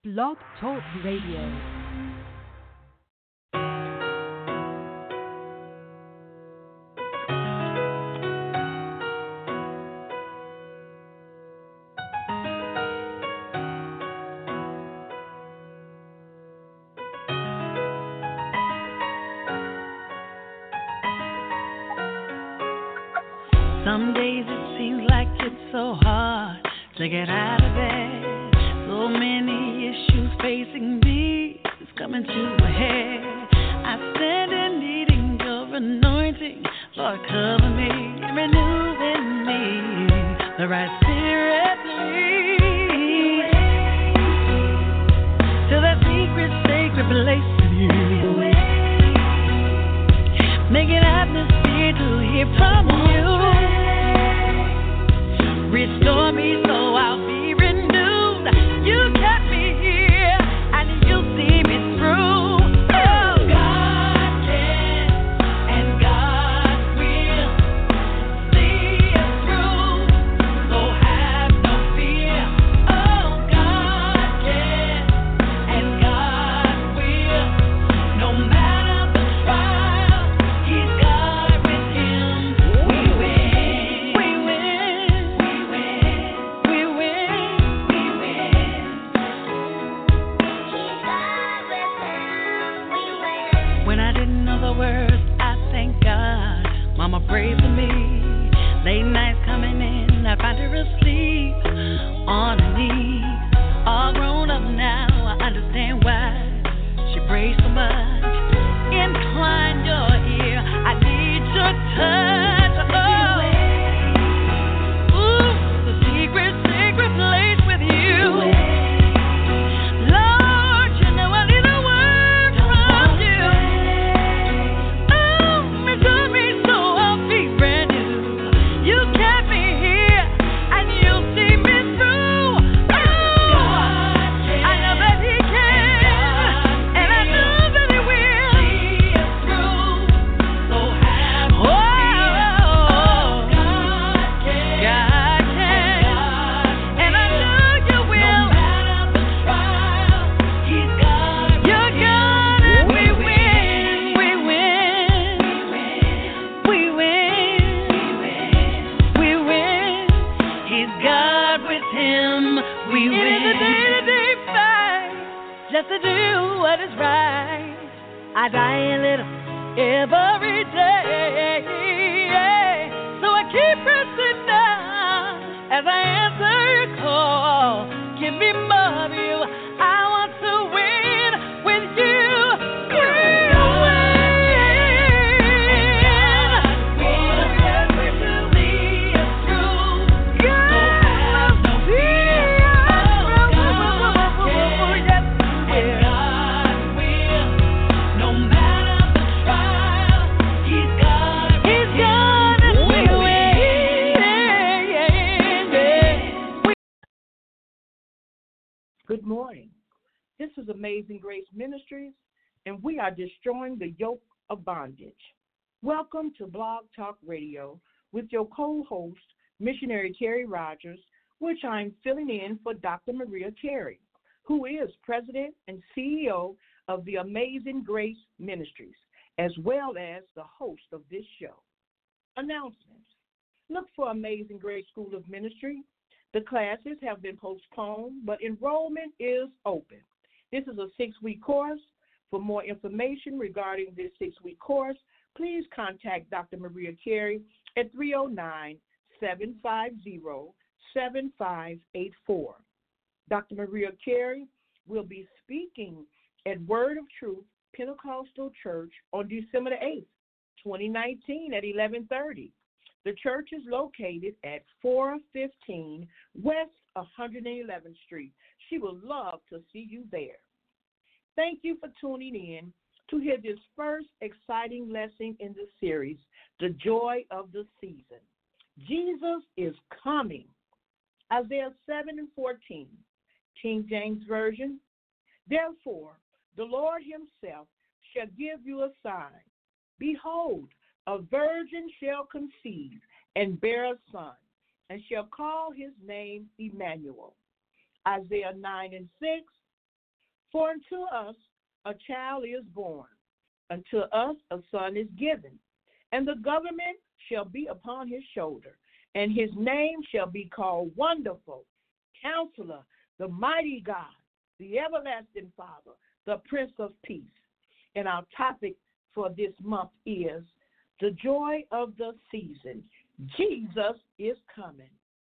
Blog Talk Radio. Some days it seems like it's so hard to get out of bed. So many issues facing me, it's coming to a head. I stand in needing your anointing. Lord, cover me and renew in me the right spirit, lead to that secret, sacred place with you. Make an atmosphere to hear from you. Restore me so I'll be renewed. You kept me here and you see me through. Oh, God can and God will see us through. So have no fear. Oh, God can and God will. No matter the trial, He's God with Him. We win. We win. When I didn't know the words, I thank God. Mama prayed for me. Late nights coming in, I find her asleep on her knees. All grown up now, I understand why she prays so much. Incline your ear, I need your touch. Oh, ooh, the secret, sacred place with you. Lord, you know I need a word from you. Oh, restore me so I'll be brand new. You kept me here and you see me through. Oh, I know that He can and I know that He will see us through. So have no fear. God can and I know you will. No matter the trial, He's God. You're God and we win. We win. We win. We win. He's God with Him. We win. It is a day-to-day fight just to do what is right. I die a little every day. So I keep pressing down as I answer your call. Give me more of you. I want to win with you. We Good morning. This is Amazing Grace Ministries, and we are destroying the yoke of bondage. Welcome to Blog Talk Radio with your co-host, Missionary Terry Rogers, which I'm filling in for Dr. Maria Terry, who is President and CEO of the Amazing Grace Ministries, as well as the host of this show. Announcements. Look for Amazing Grace School of Ministry. The classes have been postponed, but enrollment is open. This is a 6-week course. For more information regarding this 6-week course, please contact Dr. Maria Carey at 309-750-7584. Dr. Maria Carey will be speaking at Word of Truth Pentecostal Church on December the 8th, 2019 at 11:30. The church is located at 415 West 111th Street. She would love to see you there. Thank you for tuning in to hear this first exciting lesson in the series, The Joy of the Season. Jesus is coming. Isaiah 7:14, King James Version. Therefore, the Lord Himself shall give you a sign. Behold, a virgin shall conceive and bear a son, and shall call his name Emmanuel. Isaiah 9:6, For unto us a child is born, unto us a son is given, and the government shall be upon his shoulder, and his name shall be called Wonderful, Counselor, the Mighty God, the Everlasting Father, the Prince of Peace. And our topic for this month is the joy of the season. Jesus is coming.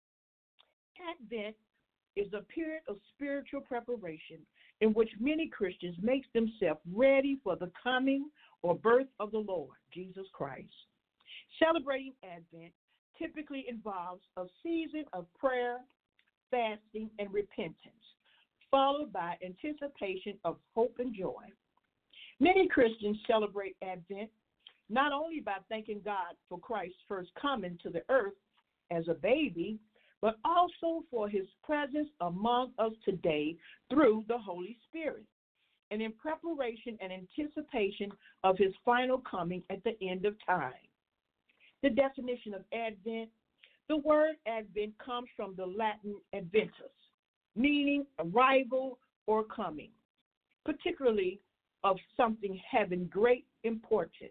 Advent is a period of spiritual preparation in which many Christians make themselves ready for the coming or birth of the Lord, Jesus Christ. Celebrating Advent typically involves a season of prayer, fasting, and repentance, followed by anticipation of hope and joy. Many Christians celebrate Advent not only by thanking God for Christ's first coming to the earth as a baby, but also for his presence among us today through the Holy Spirit, and in preparation and anticipation of his final coming at the end of time. The definition of Advent: the word Advent comes from the Latin adventus, meaning arrival or coming, particularly of something having great importance.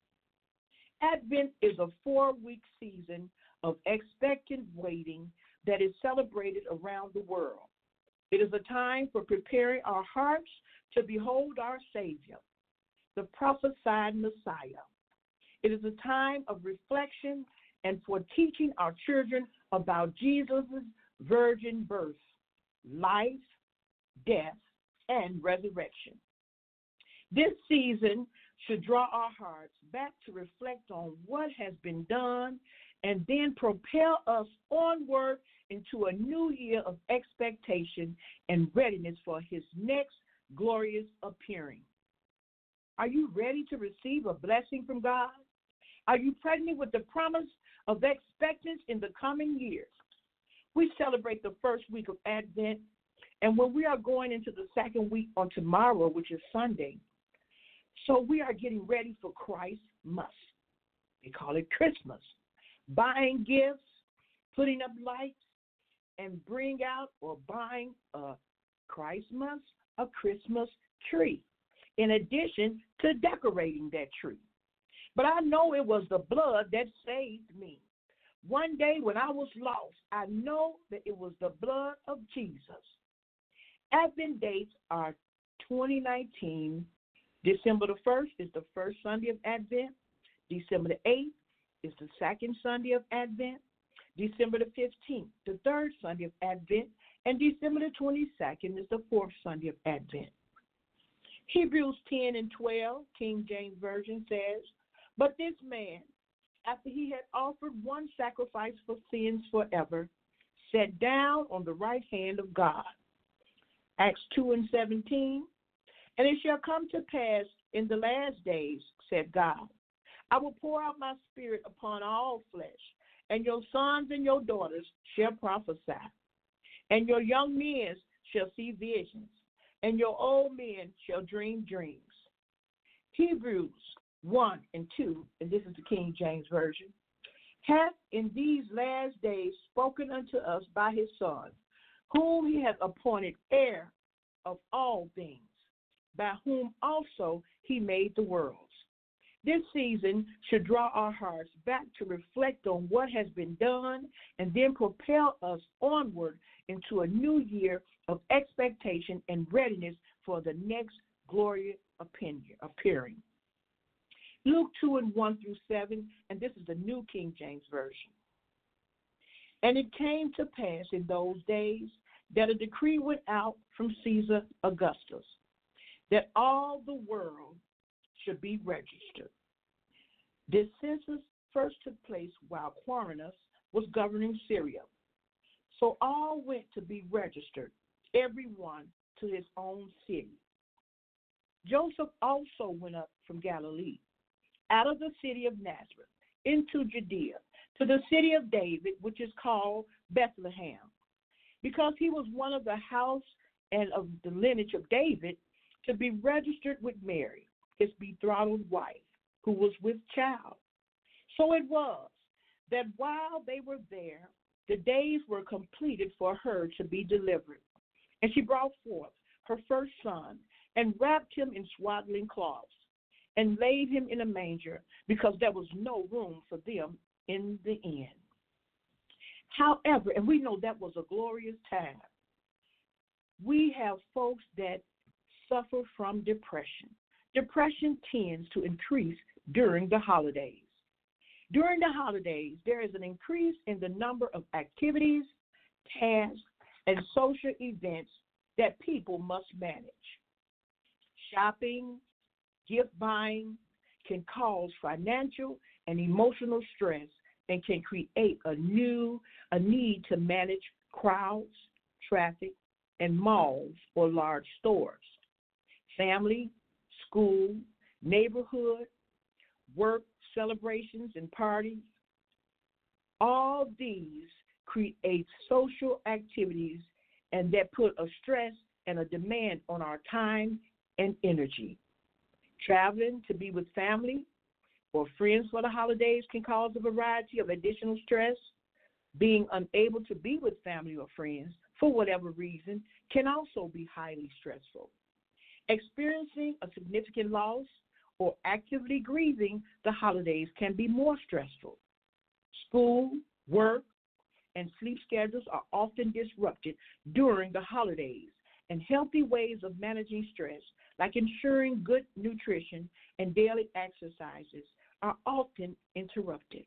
Advent is a 4-week season of expectant waiting that is celebrated around the world. It is a time for preparing our hearts to behold our Savior, the prophesied Messiah. It is a time of reflection and for teaching our children about Jesus' virgin birth, life, death, and resurrection. This season should draw our hearts back to reflect on what has been done and then propel us onward into a new year of expectation and readiness for his next glorious appearing. Are you ready to receive a blessing from God? Are you pregnant with the promise of expectance in the coming years? We celebrate the first week of Advent, and when we are going into the second week on tomorrow, which is Sunday, so we are getting ready for Christmas. They call it Christmas. Buying gifts, putting up lights, and bring out or buying a Christmas tree, in addition to decorating that tree. But I know it was the blood that saved me. One day when I was lost, I know that it was the blood of Jesus. Advent dates are 2019. December the 1st is the first Sunday of Advent. December the 8th is the second Sunday of Advent. December the 15th, the third Sunday of Advent. And December the 22nd is the fourth Sunday of Advent. Hebrews 10 and 12, King James Version says, "But this man, after he had offered one sacrifice for sins forever, sat down on the right hand of God." Acts 2 and 17, "And it shall come to pass in the last days, said God, I will pour out my spirit upon all flesh, and your sons and your daughters shall prophesy, and your young men shall see visions, and your old men shall dream dreams." Hebrews 1 and 2, and this is the King James Version, "hath in these last days spoken unto us by his Son, whom he hath appointed heir of all things, by whom also he made the worlds." This season should draw our hearts back to reflect on what has been done and then propel us onward into a new year of expectation and readiness for the next glorious appearing. Luke 2 and 1 through 7, and this is the New King James Version. "And it came to pass in those days that a decree went out from Caesar Augustus, that all the world should be registered. This census first took place while Quirinius was governing Syria. So all went to be registered, every one to his own city. Joseph also went up from Galilee, out of the city of Nazareth, into Judea, to the city of David, which is called Bethlehem, because he was one of the house and of the lineage of David, to be registered with Mary, his betrothed wife, who was with child. So it was that while they were there, the days were completed for her to be delivered. And she brought forth her first son, and wrapped him in swaddling cloths, and laid him in a manger, because there was no room for them in the inn. However, and we know that was a glorious time, we have folks that suffer from depression. Depression tends to increase during the holidays. During the holidays, there is an increase in the number of activities, tasks, and social events that people must manage. Shopping, gift buying can cause financial and emotional stress and can create a need to manage crowds, traffic, and malls or large stores. Family, school, neighborhood, work, celebrations, and parties, all these create social activities and that put a stress and a demand on our time and energy. Traveling to be with family or friends for the holidays can cause a variety of additional stress. Being unable to be with family or friends for whatever reason can also be highly stressful. Experiencing a significant loss or actively grieving the holidays can be more stressful. School, work, and sleep schedules are often disrupted during the holidays, and healthy ways of managing stress, like ensuring good nutrition and daily exercises, are often interrupted.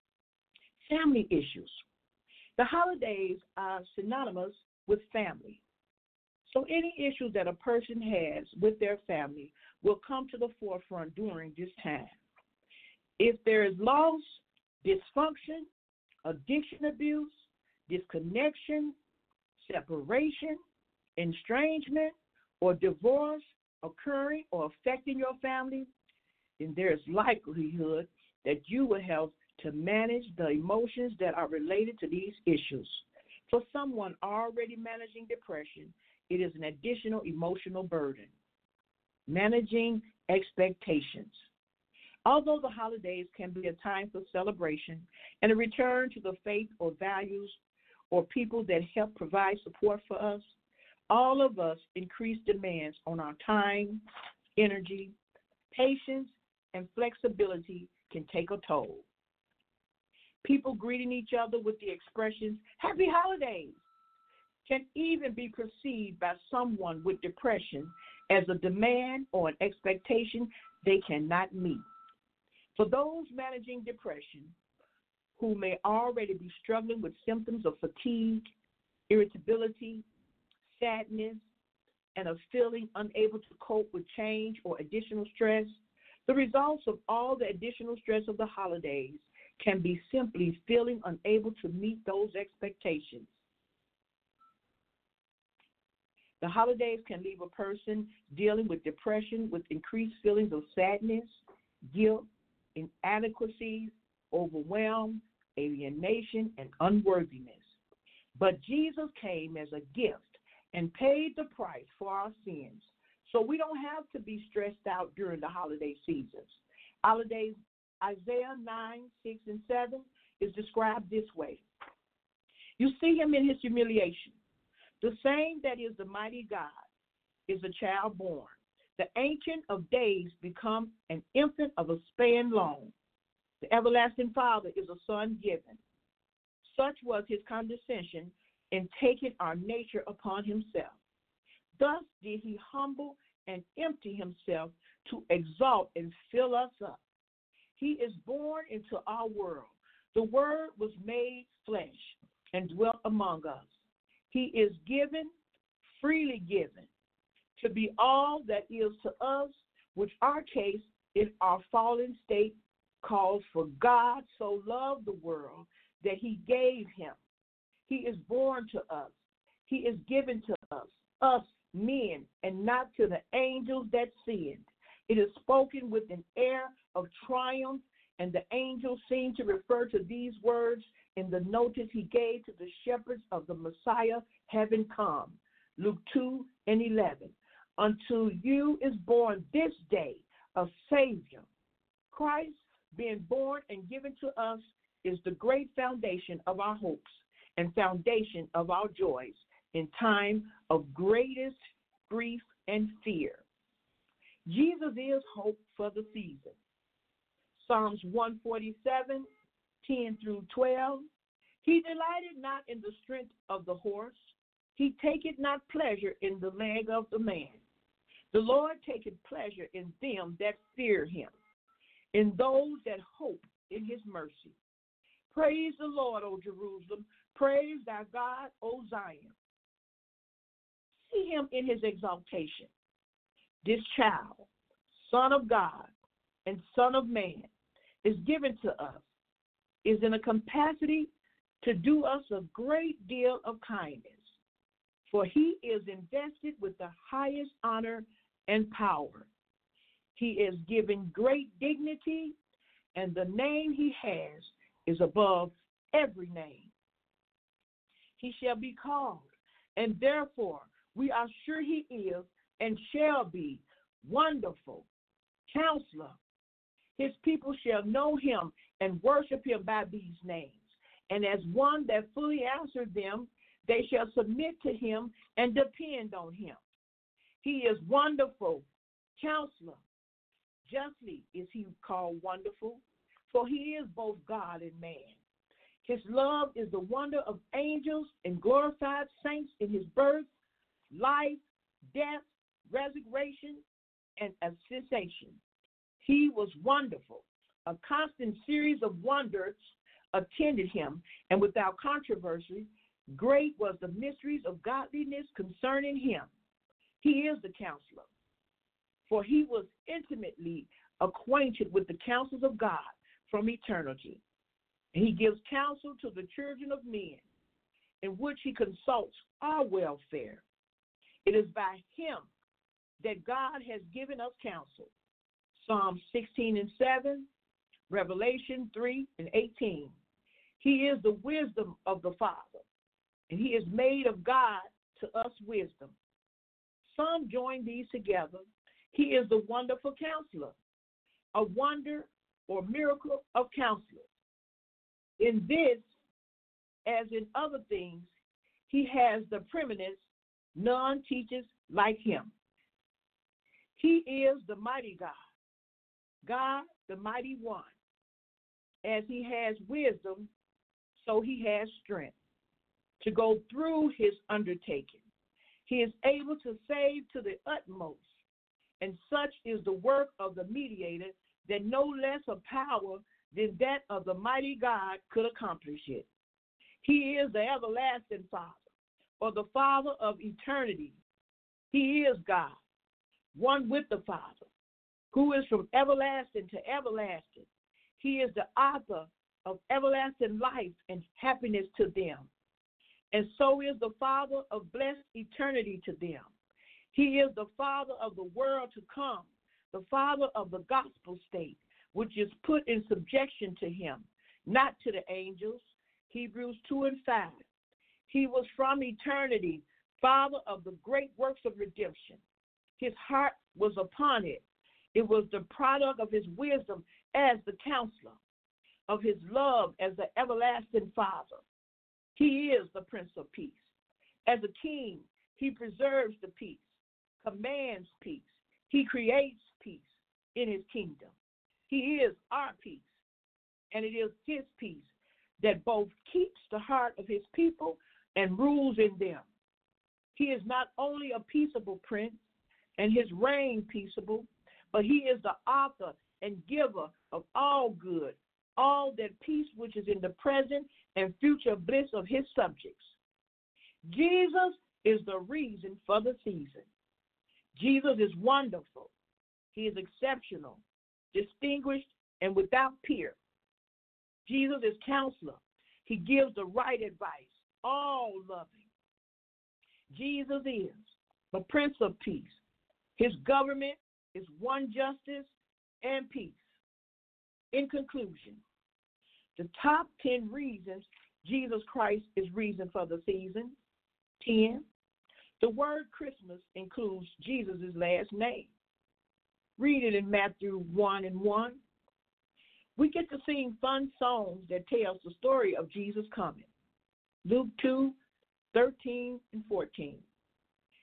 Family issues. The holidays are synonymous with family. So any issues that a person has with their family will come to the forefront during this time. If there is loss, dysfunction, addiction abuse, disconnection, separation, estrangement, or divorce occurring or affecting your family, then there is likelihood that you will have to manage the emotions that are related to these issues. For someone already managing depression, it is an additional emotional burden. Managing expectations. Although the holidays can be a time for celebration and a return to the faith or values or people that help provide support for us, all of us increase demands on our time, energy, patience, and flexibility can take a toll. People greeting each other with the expressions, "Happy Holidays," can even be perceived by someone with depression as a demand or an expectation they cannot meet. For those managing depression who may already be struggling with symptoms of fatigue, irritability, sadness, and of feeling unable to cope with change or additional stress, the results of all the additional stress of the holidays can be simply feeling unable to meet those expectations. The holidays can leave a person dealing with depression with increased feelings of sadness, guilt, inadequacies, overwhelm, alienation, and unworthiness. But Jesus came as a gift and paid the price for our sins, so we don't have to be stressed out during the holiday seasons. Holidays, Isaiah 9, 6, and 7 is described this way. You see him in his humiliation. The same that is the mighty God is a child born. The Ancient of Days become an infant of a span long. The everlasting Father is a son given. Such was his condescension in taking our nature upon himself. Thus did he humble and empty himself to exalt and fill us up. He is born into our world. The Word was made flesh and dwelt among us. He is given, freely given, to be all that is to us, which our case in our fallen state calls for. God so loved the world that he gave him. He is born to us. He is given to us men, and not to the angels that sinned. It is spoken with an air of triumph, and the angels seem to refer to these words in the notice he gave to the shepherds of the Messiah having come. Luke 2 and 11. Unto you is born this day a Savior. Christ being born and given to us is the great foundation of our hopes and foundation of our joys in time of greatest grief, and fear. Jesus is hope for the season. Psalms 147, 10 through 12. He delighted not in the strength of the horse. He taketh not pleasure in the leg of the man. The Lord taketh pleasure in them that fear him, in those that hope in his mercy. Praise the Lord, O Jerusalem. Praise thy God, O Zion. See him in his exaltation. This child, Son of God and Son of Man, is given to us, is in a capacity to do us a great deal of kindness, for he is invested with the highest honor and power. He is given great dignity, and the name he has is above every name. He shall be called, and therefore we are sure he is and shall be Wonderful Counselor. His people shall know him and worship him by these names. And as one that fully answered them, they shall submit to him and depend on him. He is Wonderful Counselor. Justly is he called Wonderful, for he is both God and man. His love is the wonder of angels and glorified saints in his birth, life, death, resurrection, and ascension. He was wonderful. A constant series of wonders attended him, and without controversy, great was the mysteries of godliness concerning him. He is the counselor, for he was intimately acquainted with the counsels of God from eternity. And he gives counsel to the children of men, in which he consults our welfare. It is by him that God has given us counsel. Psalm 16 and 7, Revelation 3 and 18. He is the wisdom of the Father, and he is made of God to us wisdom. Some join these together. He is the wonderful counselor, a wonder or miracle of counselor. In this, as in other things, he has the preeminence. None teaches like him. He is the mighty God, God the mighty one. As he has wisdom, so he has strength to go through his undertaking. He is able to save to the utmost, and such is the work of the mediator that no less a power than that of the mighty God could accomplish it. He is the everlasting Father, or the Father of eternity. He is God, one with the Father, who is from everlasting to everlasting. He is the author of everlasting life and happiness to them. And so is the Father of blessed eternity to them. He is the Father of the world to come, the Father of the gospel state, which is put in subjection to him, not to the angels. Hebrews 2 and 5. He was from eternity, Father of the great works of redemption. His heart was upon it. It was the product of his wisdom as the counselor, of his love as the everlasting Father. He is the Prince of Peace. As a king, he preserves the peace, commands peace. He creates peace in his kingdom. He is our peace, and it is his peace that both keeps the heart of his people and rules in them. He is not only a peaceable prince and his reign peaceable, but he is the author and giver of all good, all that peace which is in the present and future bliss of his subjects. Jesus is the reason for the season. Jesus is wonderful. He is exceptional, distinguished, and without peer. Jesus is counselor. He gives the right advice, all loving. Jesus is the Prince of Peace. His government is one justice and peace. In conclusion, the top 10 reasons Jesus Christ is reason for the season. 10. The word Christmas includes Jesus' last name. Read it in Matthew 1 and 1. We get to sing fun songs that tell the story of Jesus coming. Luke 2, 13 and 14.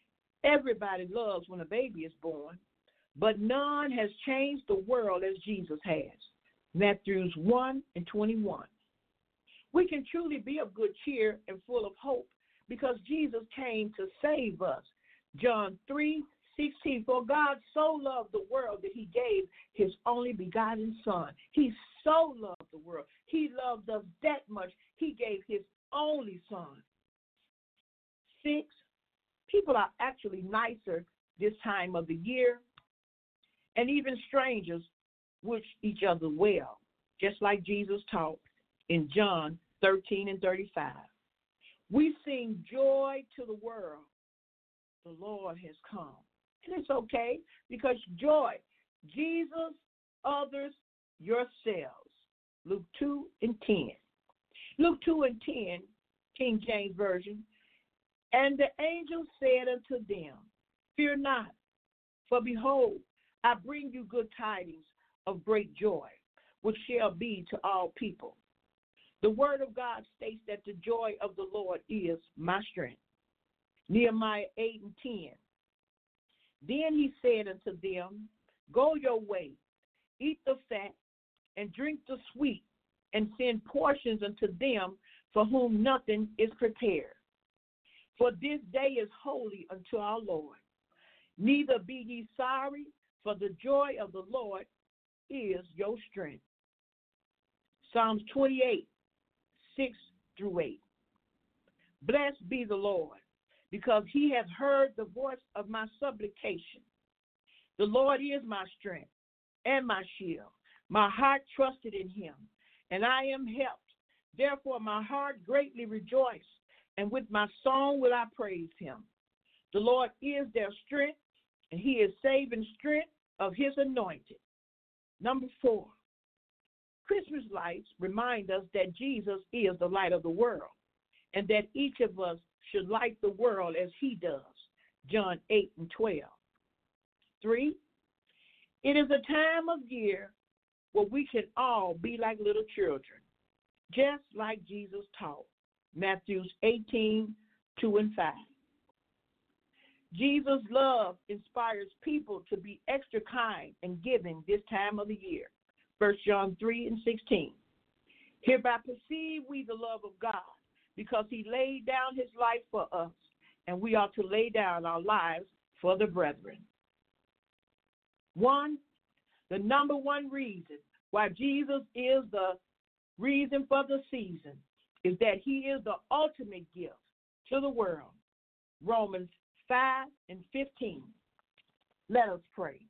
Everybody loves when a baby is born, but none has changed the world as Jesus has. Matthew 1:21. We can truly be of good cheer and full of hope because Jesus came to save us. John 3:16, for God so loved the world that he gave his only begotten Son. He so loved the world. He loved us that much. He gave his only Son. 6, people are actually nicer this time of the year, and even strangers wish each other well, just like Jesus taught in John 13:35. We sing joy to the world. The Lord has come. And it's okay because joy, Jesus, others, yourselves. Luke 2:10. Luke 2:10, King James Version. And the angel said unto them, fear not, for behold, I bring you good tidings of great joy, which shall be to all people. The word of God states that the joy of the Lord is my strength. Nehemiah 8:10. Then he said unto them, go your way, eat the fat, and drink the sweet, and send portions unto them for whom nothing is prepared. For this day is holy unto our Lord. Neither be ye sorry, for the joy of the Lord is your strength. Psalms 28:6-8. Blessed be the Lord, because he hath heard the voice of my supplication. The Lord is my strength and my shield. My heart trusted in him, and I am helped. Therefore my heart greatly rejoiced, and with my song will I praise him. The Lord is their strength, and he is saving strength of his anointed. Number 4, Christmas lights remind us that Jesus is the light of the world, and that each of us should light the world as he does. John 8:12. 3, it is a time of year where we can all be like little children, just like Jesus taught. Matthew 18:2-5. Jesus' love inspires people to be extra kind and giving this time of the year. 1 John 3:16. Hereby perceive we the love of God, because he laid down his life for us, and we ought to lay down our lives for the brethren. 1, the number one reason why Jesus is the reason for the season is that he is the ultimate gift to the world. Romans 5:15. Let us pray.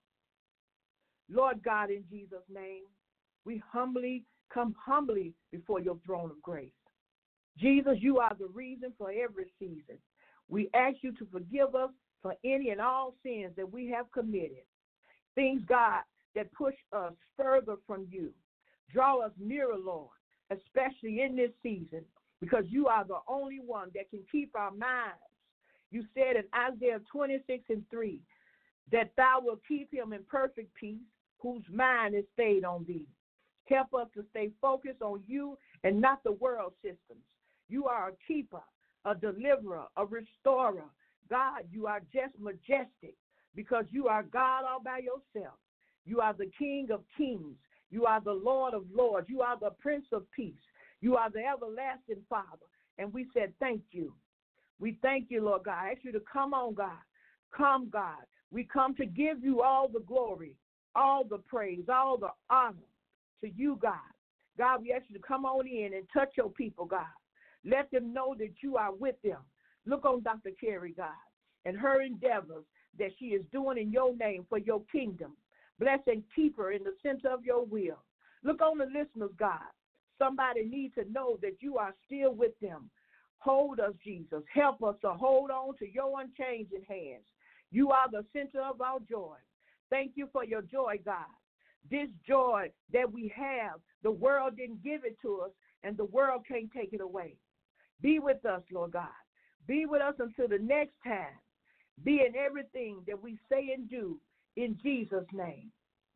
Lord God, in Jesus' name, we come humbly before your throne of grace. Jesus, you are the reason for every season. We ask you to forgive us for any and all sins that we have committed. Things, God, that push us further from you. Draw us nearer, Lord, especially in this season, because you are the only one that can keep our minds. You said in Isaiah 26:3 that thou wilt keep him in perfect peace, whose mind is stayed on thee. Help us to stay focused on you and not the world systems. You are a keeper, a deliverer, a restorer. God, you are just majestic because you are God all by yourself. You are the King of kings. You are the Lord of lords. You are the Prince of peace. You are the everlasting Father. And we said thank you. We thank you, Lord God. I ask you to come on, God. Come, God. We come to give you all the glory, all the praise, all the honor to you, God. God, we ask you to come on in and touch your people, God. Let them know that you are with them. Look on Dr. Carey, God, and her endeavors that she is doing in your name for your kingdom. Bless and keep her in the center of your will. Look on the listeners, God. Somebody needs to know that you are still with them. Hold us, Jesus. Help us to hold on to your unchanging hands. You are the center of our joy. Thank you for your joy, God. This joy that we have, the world didn't give it to us, and the world can't take it away. Be with us, Lord God. Be with us until the next time. Be in everything that we say and do in Jesus' name.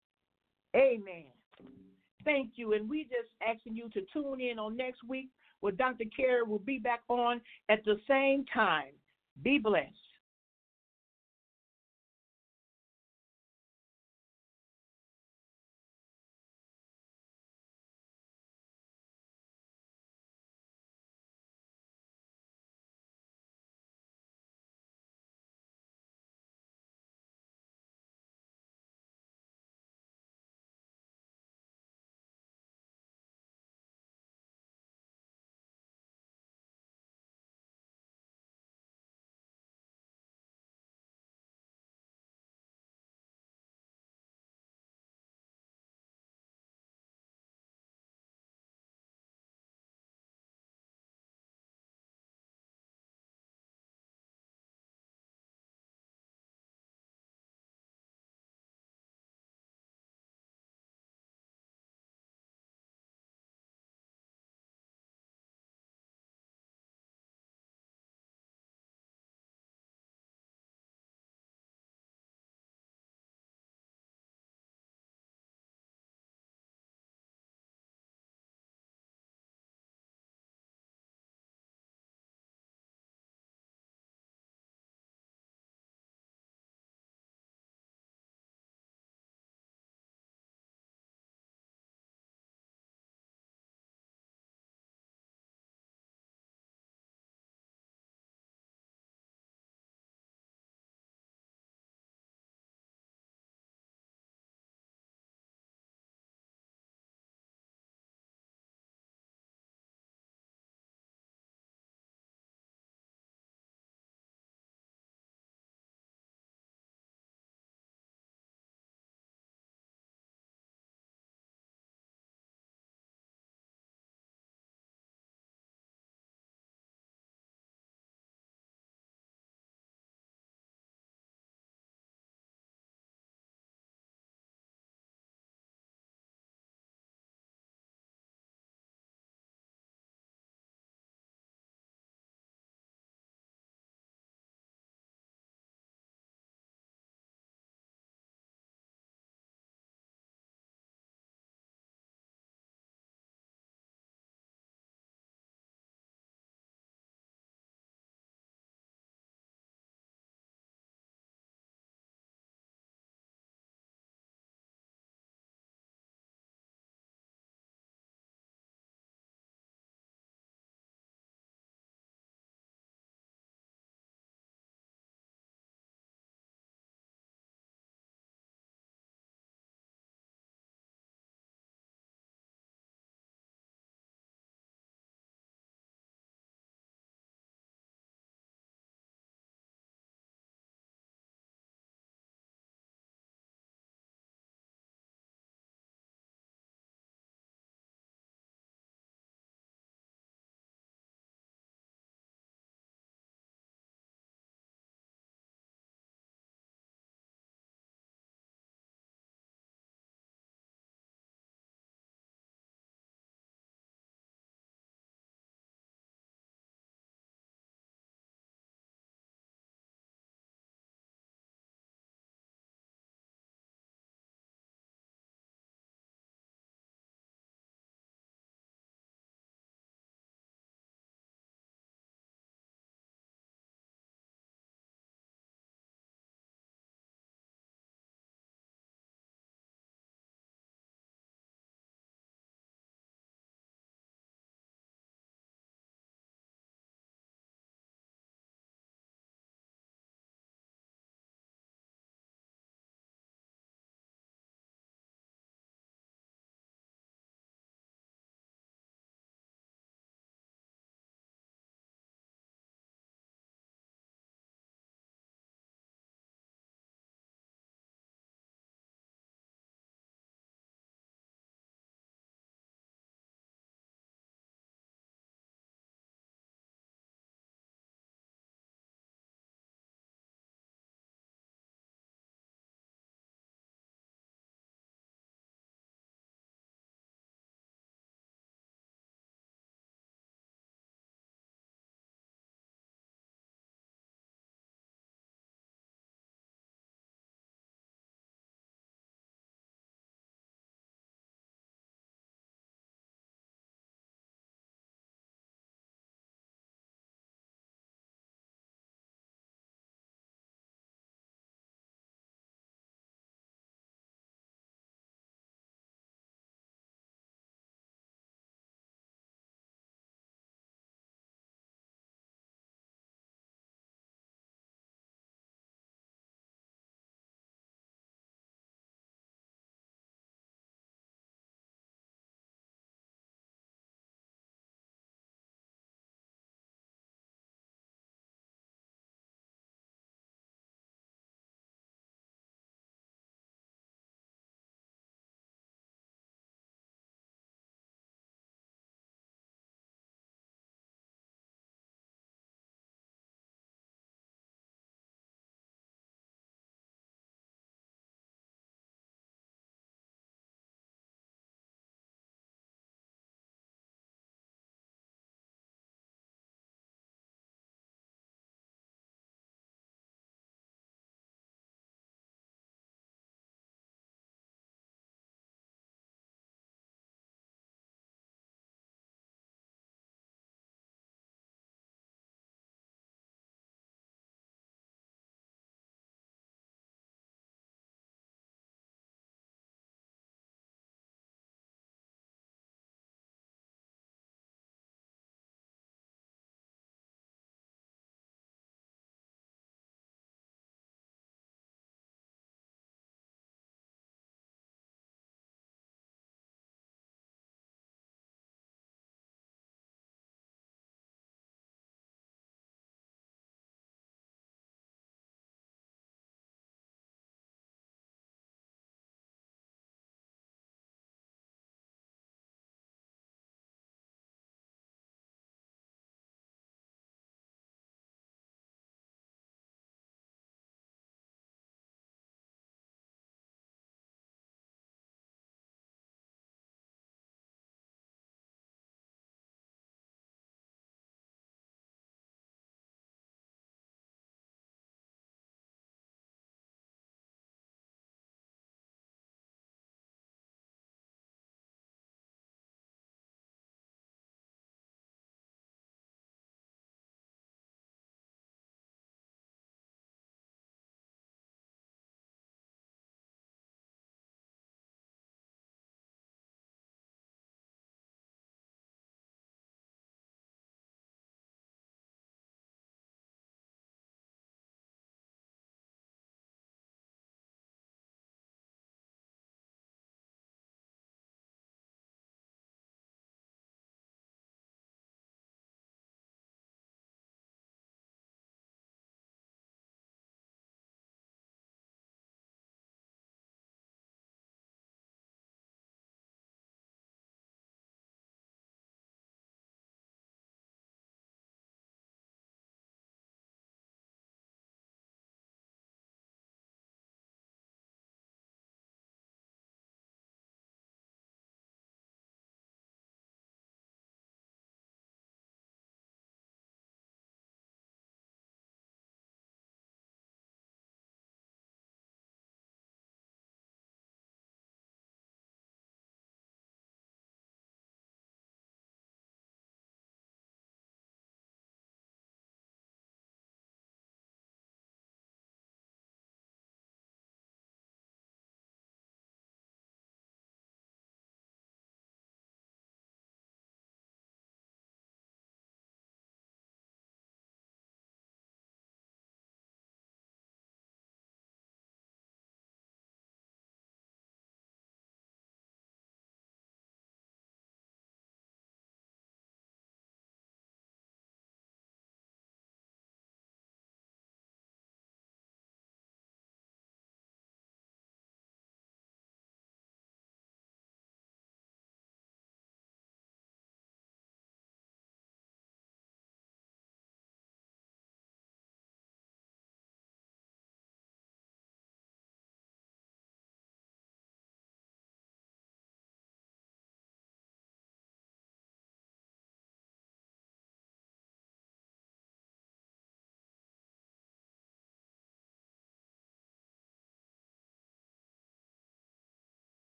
Amen. Thank you. And we just asking you to tune in on next week where Dr. Carey will be back on at the same time. Be blessed.